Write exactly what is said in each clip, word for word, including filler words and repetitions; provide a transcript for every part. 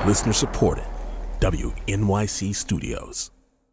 Listener supported. W N Y C Studios.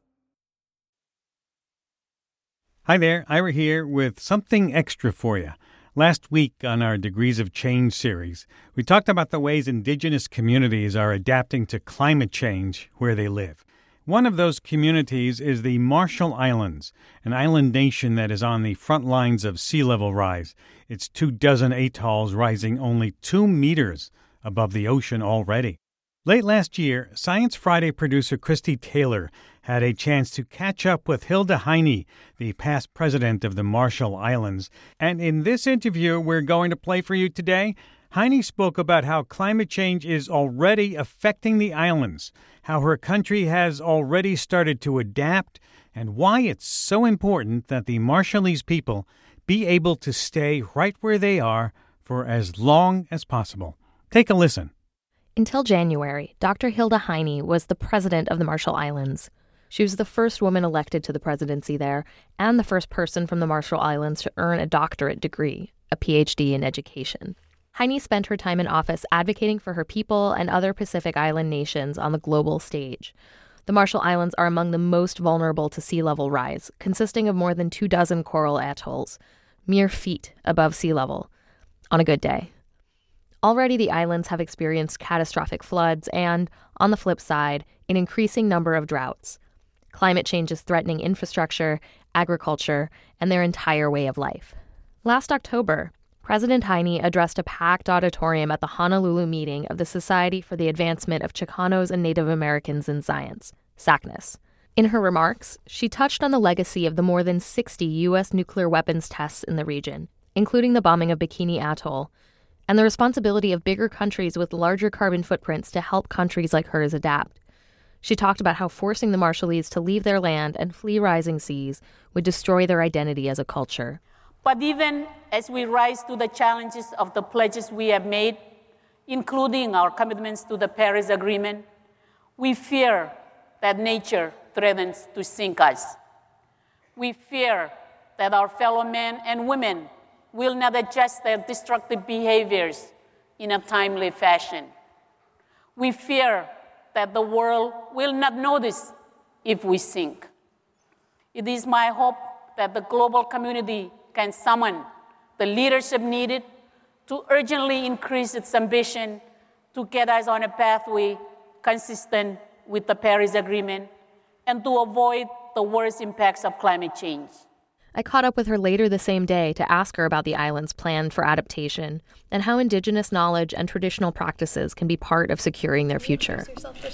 Hi there, Ira here with something extra for you. Last week on our Degrees of Change series, we talked about the ways indigenous communities are adapting to climate change where they live. One of those communities is the Marshall Islands, an island nation that is on the front lines of sea level rise. Its two dozen atolls rising only two meters above the ocean already. Late last year, Science Friday producer Christy Taylor had a chance to catch up with Hilda Heine, the past president of the Marshall Islands. And in this interview we're going to play for you today, Heine spoke about how climate change is already affecting the islands, how her country has already started to adapt, and why it's so important that the Marshallese people be able to stay right where they are for as long as possible. Take a listen. Until January, Doctor Hilda Heine was the president of the Marshall Islands. She was the first woman elected to the presidency there and the first person from the Marshall Islands to earn a doctorate degree, a P H D in education. Heine spent her time in office advocating for her people and other Pacific Island nations on the global stage. The Marshall Islands are among the most vulnerable to sea level rise, consisting of more than two dozen coral atolls, mere feet above sea level, on a good day. Already the islands have experienced catastrophic floods and, on the flip side, an increasing number of droughts. Climate change is threatening infrastructure, agriculture, and their entire way of life. Last October, President Heine addressed a packed auditorium at the Honolulu meeting of the Society for the Advancement of Chicanos and Native Americans in Science, SACNAS. In her remarks, she touched on the legacy of the more than sixty U S nuclear weapons tests in the region, including the bombing of Bikini Atoll, and the responsibility of bigger countries with larger carbon footprints to help countries like hers adapt. She talked about how forcing the Marshallese to leave their land and flee rising seas would destroy their identity as a culture. But even as we rise to the challenges of the pledges we have made, including our commitments to the Paris Agreement, we fear that nature threatens to sink us. We fear that our fellow men and women will not adjust their destructive behaviors in a timely fashion. We fear that the world will not notice if we sink. It is my hope that the global community can summon the leadership needed to urgently increase its ambition to get us on a pathway consistent with the Paris Agreement and to avoid the worst impacts of climate change. I caught up with her later the same day to ask her about the island's plan for adaptation and how indigenous knowledge and traditional practices can be part of securing their future.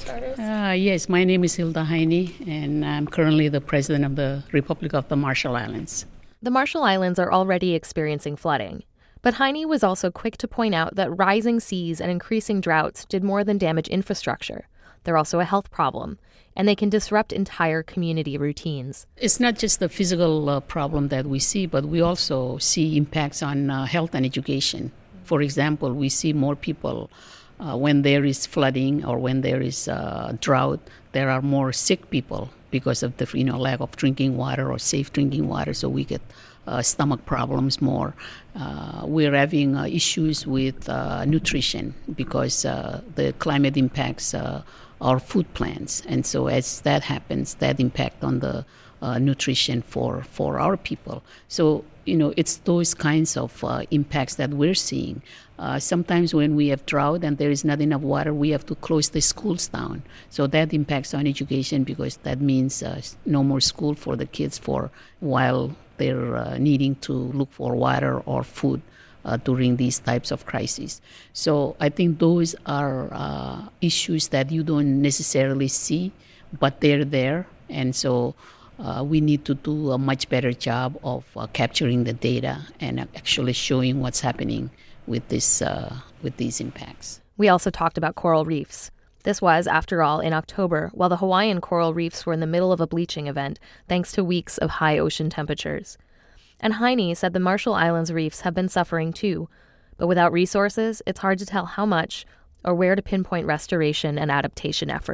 Uh, yes, my name is Hilda Heine, and I'm currently the president of the Republic of the Marshall Islands. The Marshall Islands are already experiencing flooding, but Heine was also quick to point out that rising seas and increasing droughts did more than damage infrastructure. They're also a health problem, and they can disrupt entire community routines. It's not just the physical uh, problem that we see, but we also see impacts on uh, health and education. For example, we see more people uh, when there is flooding or when there is uh, drought, there are more sick people because of the you know lack of drinking water or safe drinking water, so we get uh, stomach problems more. Uh, we're having uh, issues with uh, nutrition because uh, the climate impacts uh, our food plants, and so as that happens, that impact on the uh, nutrition for, for our people. So, you know, it's those kinds of uh, impacts that we're seeing. Uh, sometimes when we have drought and there is not enough water, we have to close the schools down. So that impacts on education because that means uh, no more school for the kids for while they're uh, needing to look for water or food uh, during these types of crises. So I think those are uh, issues that you don't necessarily see, but they're there. And so uh, we need to do a much better job of uh, capturing the data and actually showing what's happening with this uh, with these impacts. We also talked about coral reefs. This was, after all, in October, while the Hawaiian coral reefs were in the middle of a bleaching event, thanks to weeks of high ocean temperatures. And Heine said the Marshall Islands reefs have been suffering too, but without resources, it's hard to tell how much or where to pinpoint restoration and adaptation efforts.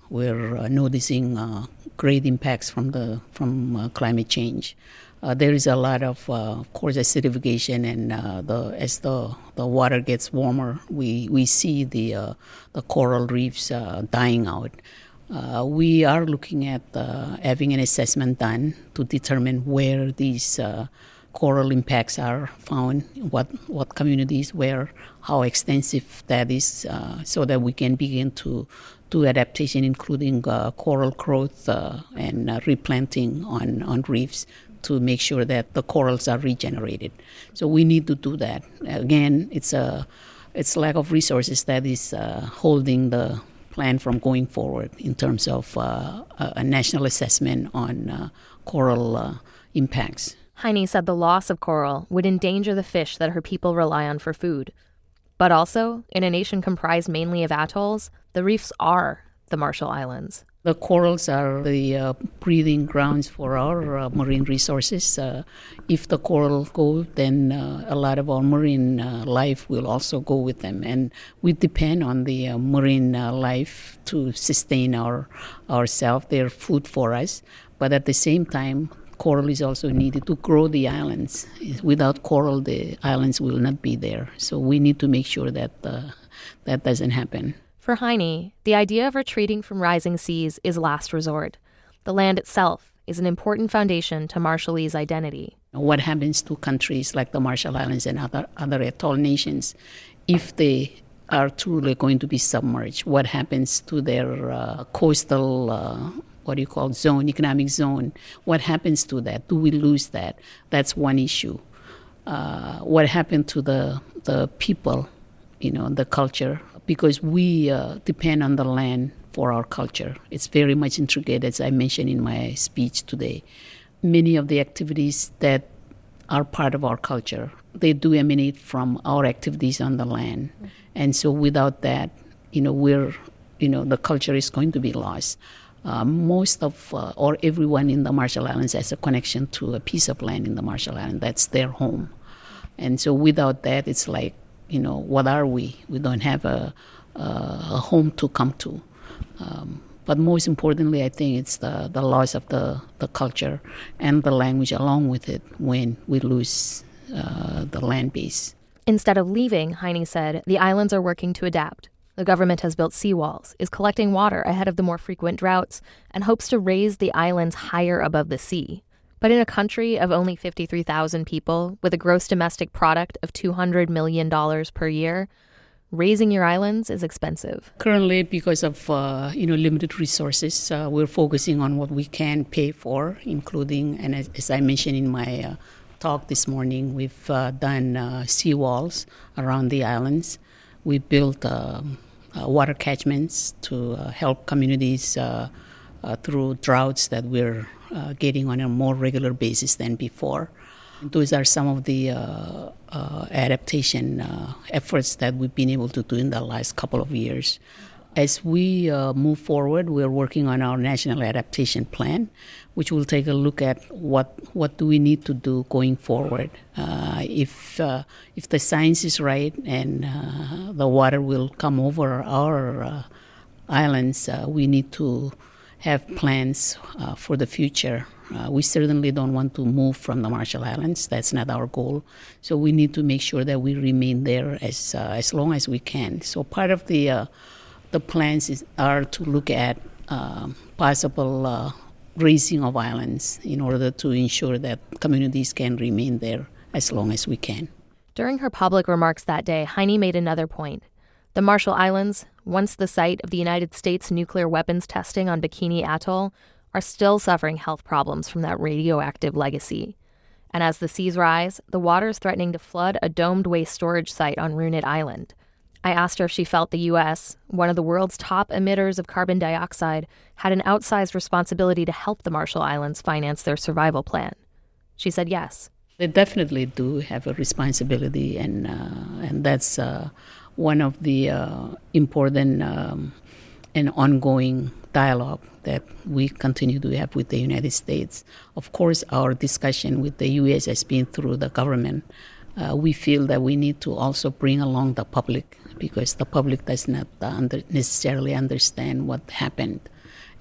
we're uh, noticing uh, great impacts from the from uh, climate change. Uh, there is a lot of, uh, of course, acidification, and uh, the as the, the water gets warmer, we we see the uh, the coral reefs uh, dying out. Uh, we are looking at uh, having an assessment done to determine where these uh, coral impacts are found, what what communities, where, how extensive that is, uh, so that we can begin to do adaptation, including uh, coral growth uh, and uh, replanting on, on reefs, to make sure that the corals are regenerated. So we need to do that. Again, it's a it's lack of resources that is uh, holding the plan from going forward in terms of uh, a national assessment on uh, coral uh, impacts. Heine said the loss of coral would endanger the fish that her people rely on for food. But also, in a nation comprised mainly of atolls, the reefs are the Marshall Islands. The corals are the uh, breeding grounds for our uh, marine resources. Uh, if the coral go, then uh, a lot of our marine uh, life will also go with them. And we depend on the uh, marine uh, life to sustain our ourselves. They're food for us. But at the same time, coral is also needed to grow the islands. Without coral, the islands will not be there. So we need to make sure that uh, that doesn't happen. For Heine, the idea of retreating from rising seas is last resort. The land itself is an important foundation to Marshallese identity. What happens to countries like the Marshall Islands and other, other atoll nations if they are truly going to be submerged? What happens to their uh, coastal, uh, what do you call, zone, economic zone? What happens to that? Do we lose that? That's one issue. Uh, what happened to the the people, you know, the culture? Because we uh, depend on the land for our culture. It's very much intricate, as I mentioned in my speech today. Many of the activities that are part of our culture, they do emanate from our activities on the land. Mm-hmm. And so without that, you know, we're, you know, the culture is going to be lost. Uh, most of, uh, or everyone in the Marshall Islands has a connection to a piece of land in the Marshall Islands. That's their home. And so without that, it's like, you know, what are we? We don't have a, a, a home to come to. Um, but most importantly, I think it's the, the loss of the, the culture and the language along with it when we lose uh, the land base. Instead of leaving, Heine said, the islands are working to adapt. The government has built seawalls, is collecting water ahead of the more frequent droughts, and hopes to raise the islands higher above the sea. But in a country of only fifty-three thousand people, with a gross domestic product of two hundred million dollars per year, raising your islands is expensive. Currently, because of uh, you know limited resources, uh, we're focusing on what we can pay for, including, and as, as I mentioned in my uh, talk this morning, we've uh, done uh, seawalls around the islands. We built uh, uh, water catchments to uh, help communities uh, uh, through droughts that we're uh, getting on a more regular basis than before. Those are some of the uh, uh, adaptation uh, efforts that we've been able to do in the last couple of years. As we uh, move forward, we're working on our national adaptation plan, which will take a look at what what do we need to do going forward. Uh, if uh, if the science is right and uh, the water will come over our uh, islands, uh, we need to have plans uh, for the future. Uh, we certainly don't want to move from the Marshall Islands. That's not our goal. So we need to make sure that we remain there as uh, as long as we can. So part of the uh, the plans is, are to look at uh, possible uh, raising of islands in order to ensure that communities can remain there as long as we can. During her public remarks that day, Heine made another point. The Marshall Islands, once the site of the United States nuclear weapons testing on Bikini Atoll, are still suffering health problems from that radioactive legacy. And as the seas rise, the water is threatening to flood a domed waste storage site on Runit Island. I asked her if she felt the U S, one of the world's top emitters of carbon dioxide, had an outsized responsibility to help the Marshall Islands finance their survival plan. She said yes. They definitely do have a responsibility, and uh, and that's uh, one of the uh, important um, and ongoing dialogue that we continue to have with the United States. Of course, our discussion with the U S has been through the government. Uh, we feel that we need to also bring along the public, because the public does not uh, under necessarily understand what happened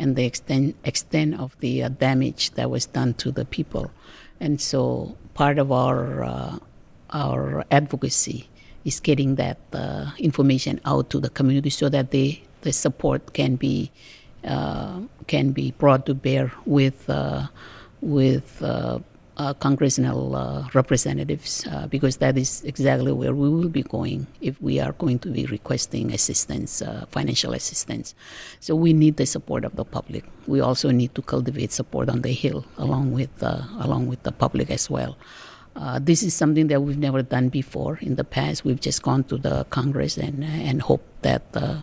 and the extent, extent of the uh, damage that was done to the people. And so part of our uh, our advocacy is getting that uh, information out to the community so that they, the support can be uh, can be brought to bear with uh, with uh, uh, congressional uh, representatives, uh, because that is exactly where we will be going if we are going to be requesting assistance, uh, financial assistance. So we need the support of the public. We also need to cultivate support on the Hill along with uh, along with the public as well. Uh, this is something that we've never done before. In the past, we've just gone to the Congress and and hope that uh,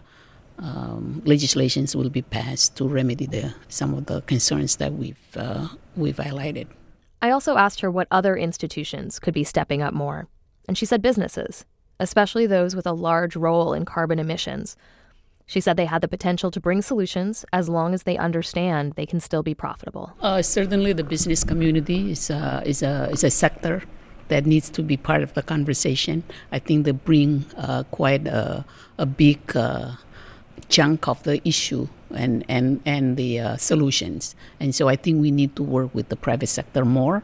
um, legislations will be passed to remedy the some of the concerns that we've uh, we've highlighted. I also asked her what other institutions could be stepping up more, and she said businesses, especially those with a large role in carbon emissions. She said they had the potential to bring solutions as long as they understand they can still be profitable. Uh, certainly the business community is, uh, is, a, is a sector that needs to be part of the conversation. I think they bring uh, quite a, a big uh, chunk of the issue and, and, and the uh, solutions. And so I think we need to work with the private sector more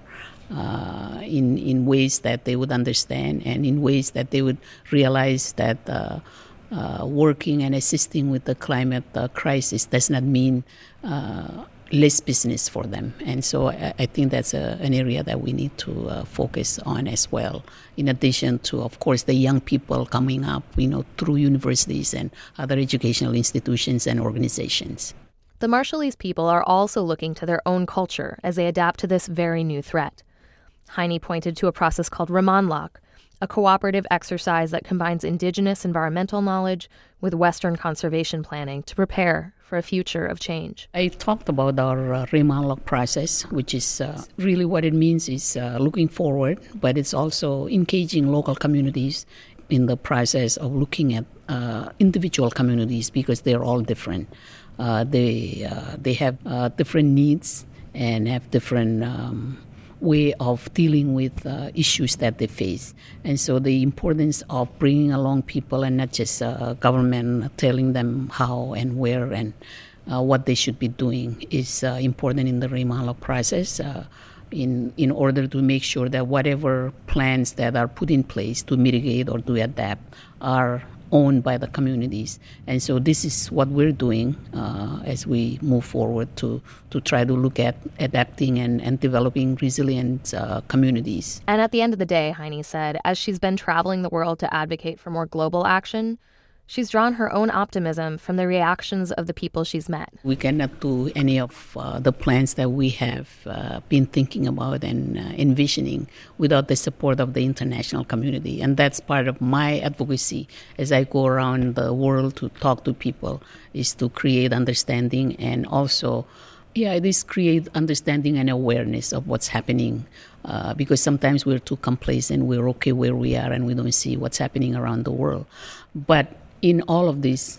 uh, in, in ways that they would understand and in ways that they would realize that uh, Uh, working and assisting with the climate uh, crisis does not mean uh, less business for them. And so I, I think that's a, an area that we need to uh, focus on as well, in addition to, of course, the young people coming up, you know, through universities and other educational institutions and organizations. The Marshallese people are also looking to their own culture as they adapt to this very new threat. Heine pointed to a process called Ramanlok, a cooperative exercise that combines indigenous environmental knowledge with Western conservation planning to prepare for a future of change. I talked about our uh, Ramanlok process, which is uh, really what it means is uh, looking forward, but it's also engaging local communities in the process of looking at uh, individual communities because they're all different. Uh, they, uh, they have uh, different needs and have different um, way of dealing with uh, issues that they face. And so the importance of bringing along people and not just uh, government telling them how and where and uh, what they should be doing is uh, important in the Ramanlok process uh, in, in order to make sure that whatever plans that are put in place to mitigate or to adapt are owned by the communities. And so this is what we're doing uh, as we move forward to, to try to look at adapting and, and developing resilient uh, communities. And at the end of the day, Heine said, as she's been traveling the world to advocate for more global action, she's drawn her own optimism from the reactions of the people she's met. We cannot do any of uh, the plans that we have uh, been thinking about and uh, envisioning without the support of the international community. And that's part of my advocacy as I go around the world to talk to people, is to create understanding and also, yeah, it is create understanding and awareness of what's happening. Uh, because sometimes we're too complacent, we're okay where we are and we don't see what's happening around the world. But in all of this,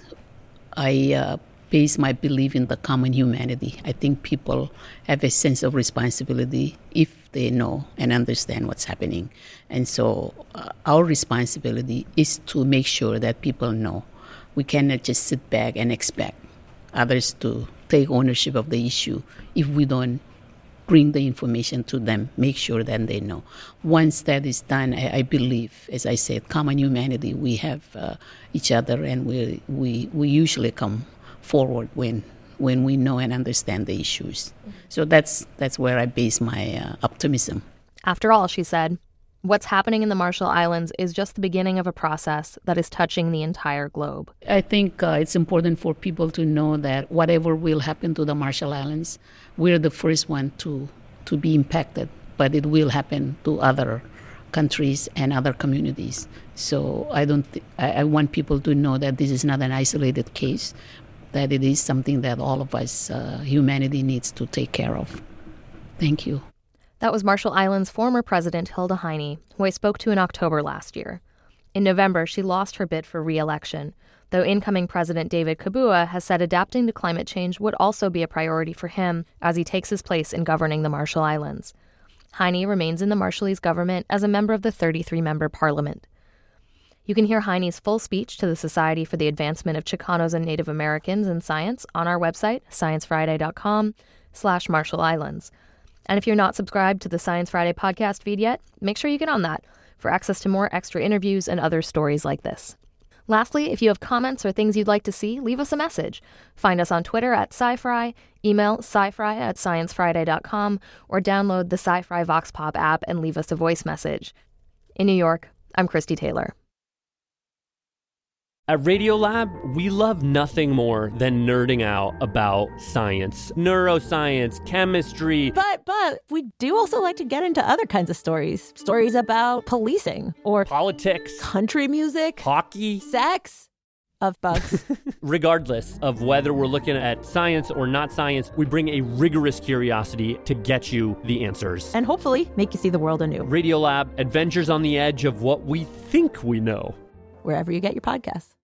I uh, base my belief in the common humanity. I think people have a sense of responsibility if they know and understand what's happening. And so uh, our responsibility is to make sure that people know. We cannot just sit back and expect others to take ownership of the issue if we don't bring the information to them, make sure that they know. Once that is done, I, I believe, as I said, common humanity, we have uh, each other and we, we we usually come forward when when we know and understand the issues. So that's that's where I base my uh, optimism. After all, she said, what's happening in the Marshall Islands is just the beginning of a process that is touching the entire globe. I think uh, it's important for people to know that whatever will happen to the Marshall Islands, we're the first one to, to be impacted, but it will happen to other countries and other communities. So I don't. Th- I, I want people to know that this is not an isolated case, that it is something that all of us, uh, humanity, needs to take care of. Thank you. That was Marshall Islands' former president, Hilda Heine, who I spoke to in October last year. In November, she lost her bid for re-election, though incoming President David Kabua has said adapting to climate change would also be a priority for him as he takes his place in governing the Marshall Islands. Heine remains in the Marshallese government as a member of the thirty-three member parliament. You can hear Heine's full speech to the Society for the Advancement of Chicanos and Native Americans in Science on our website, science friday dot com slash Marshall Islands. And if you're not subscribed to the Science Friday podcast feed yet, make sure you get on that for access to more extra interviews and other stories like this. Lastly, if you have comments or things you'd like to see, leave us a message. Find us on Twitter at SciFri, email scifri at science friday dot com, or download the SciFri Vox Pop app and leave us a voice message. In New York, I'm Christy Taylor. At Radiolab, we love nothing more than nerding out about science, neuroscience, chemistry. But, but we do also like to get into other kinds of stories. Stories about policing or politics, country music, hockey, sex, of bugs. Regardless of whether we're looking at science or not science, we bring a rigorous curiosity to get you the answers. And hopefully make you see the world anew. Radiolab, adventures on the edge of what we think we know. Wherever you get your podcasts.